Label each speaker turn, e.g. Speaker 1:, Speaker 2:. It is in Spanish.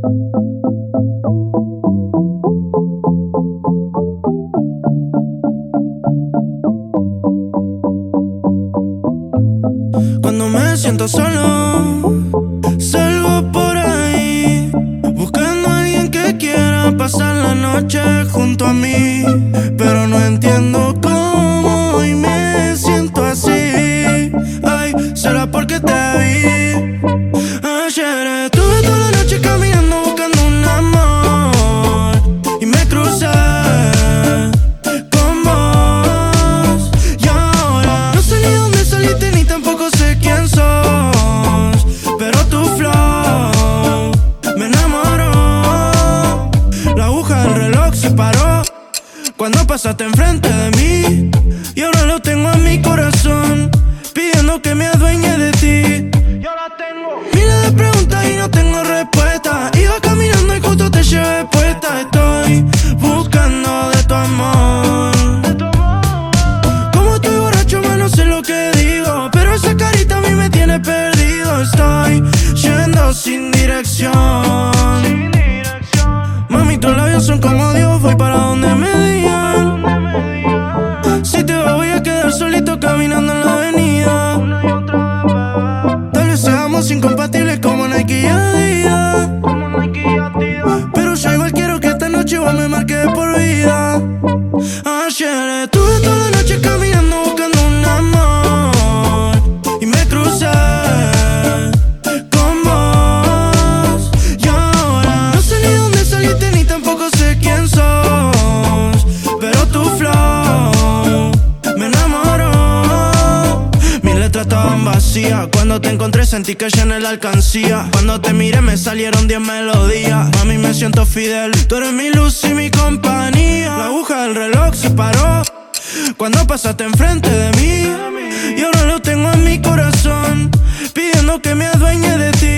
Speaker 1: Cuando me siento solo, salgo por ahí, buscando a alguien que quiera pasar la noche junto a mí. Pero no entiendo cómo hoy me siento así. Ay, será porque te vi. Ayer estuve toda la noche caminando buscando un amor y me crucé con vos. Y ahora no sé ni dónde saliste ni tampoco sé quién sos, pero tu flow me enamoró. La aguja del reloj se paró cuando pasaste enfrente de mí, y ahora lo tengo en mi corazón, pidiendo que me adueñe de ti. Yo la tengo miles de preguntas y no tengo respuesta. Iba caminando y justo te llevé puesta. Estoy buscando de tu amor. Como estoy borracho, más no sé lo que digo, pero esa carita a mí me tiene perdido. Estoy yendo sin dirección. Mami, tus labios son como Dios, voy para donde me digan. Si te vas voy a quedar solito caminando en la avenida. Tal vez seamos incompatibles como Nike y Adidas, pero yo igual quiero que esta noche vos me marques de por vida. Ayer estuve toda la noche caminando buscando un amor y me crucé con vos. Y ahora no sé ni dónde saliste ni tampoco sé quién sos, pero tu flow me enamoró. Mis letras estaban vacías, cuando te encontré sentí que llené la alcancía. Cuando te miré me salieron 10 melodías. Mami, me siento fidel, tú eres mi luz y mi compañía. La aguja del reloj se paró cuando pasaste enfrente de mí, y ahora lo tengo en mi corazón, pidiendo que me adueñe de ti.